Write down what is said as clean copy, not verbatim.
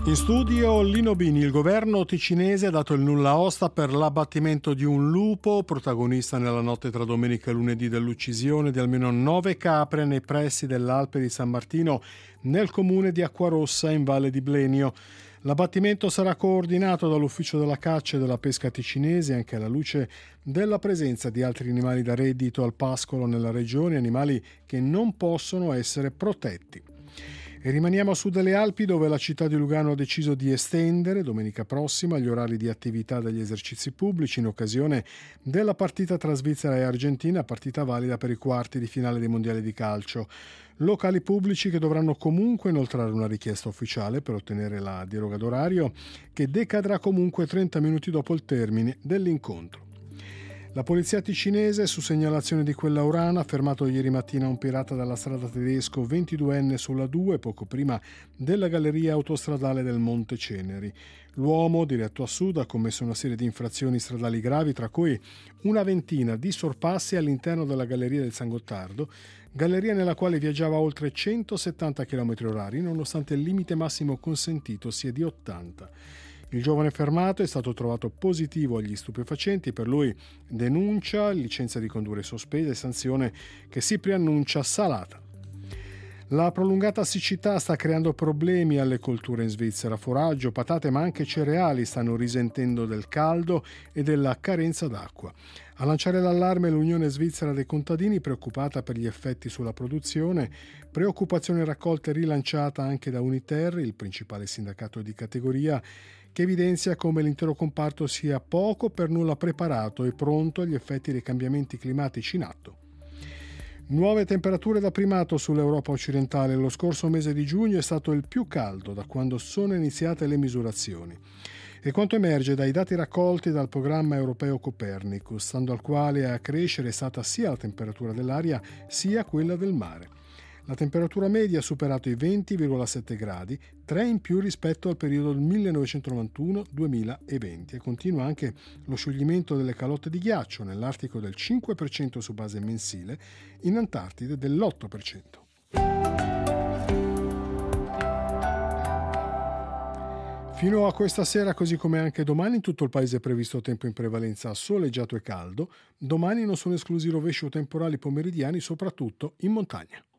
In studio Lino Bini. Il governo ticinese ha dato il nulla osta per l'abbattimento di un lupo, protagonista nella notte tra domenica e lunedì dell'uccisione di almeno 9 capre nei pressi dell'Alpe di San Martino, nel comune di Acquarossa, in Valle di Blenio. L'abbattimento sarà coordinato dall'Ufficio della Caccia e della Pesca ticinese, anche alla luce della presenza di altri animali da reddito al pascolo nella regione, animali che non possono essere protetti. E rimaniamo a sud delle Alpi, dove la città di Lugano ha deciso di estendere domenica prossima gli orari di attività degli esercizi pubblici in occasione della partita tra Svizzera e Argentina, partita valida per i quarti di finale dei mondiali di calcio. Locali pubblici che dovranno comunque inoltrare una richiesta ufficiale per ottenere la deroga d'orario, che decadrà comunque 30 minuti dopo il termine dell'incontro. La polizia ticinese, su segnalazione di quella urana, ha fermato ieri mattina un pirata dalla strada Tedesco, 22enne, sulla 2, poco prima della galleria autostradale del Monte Ceneri. L'uomo, diretto a sud, ha commesso una serie di infrazioni stradali gravi, tra cui una ventina di sorpassi all'interno della galleria del San Gottardo, galleria nella quale viaggiava a oltre 170 km/h, nonostante il limite massimo consentito sia di 80. Il giovane fermato è stato trovato positivo agli stupefacenti, per lui denuncia, licenza di condurre sospesa e sanzione che si preannuncia salata. La prolungata siccità sta creando problemi alle colture in Svizzera. Foraggio, patate ma anche cereali stanno risentendo del caldo e della carenza d'acqua. A lanciare l'allarme l'Unione Svizzera dei Contadini, preoccupata per gli effetti sulla produzione, preoccupazione raccolta e rilanciata anche da Uniter, il principale sindacato di categoria, che evidenzia come l'intero comparto sia poco per nulla preparato e pronto agli effetti dei cambiamenti climatici in atto. Nuove temperature da primato sull'Europa occidentale. Lo scorso mese di giugno è stato il più caldo da quando sono iniziate le misurazioni. E quanto emerge dai dati raccolti dal programma europeo Copernicus, stando al quale a crescere è stata sia la temperatura dell'aria sia quella del mare. La temperatura media ha superato i 20,7 gradi, 3 in più rispetto al periodo del 1991-2020, e continua anche lo scioglimento delle calotte di ghiaccio, nell'Artico del 5% su base mensile, in Antartide dell'8%. Fino a questa sera, così come anche domani, in tutto il paese è previsto tempo in prevalenza soleggiato e caldo. Domani non sono esclusi rovesci o temporali pomeridiani, soprattutto in montagna.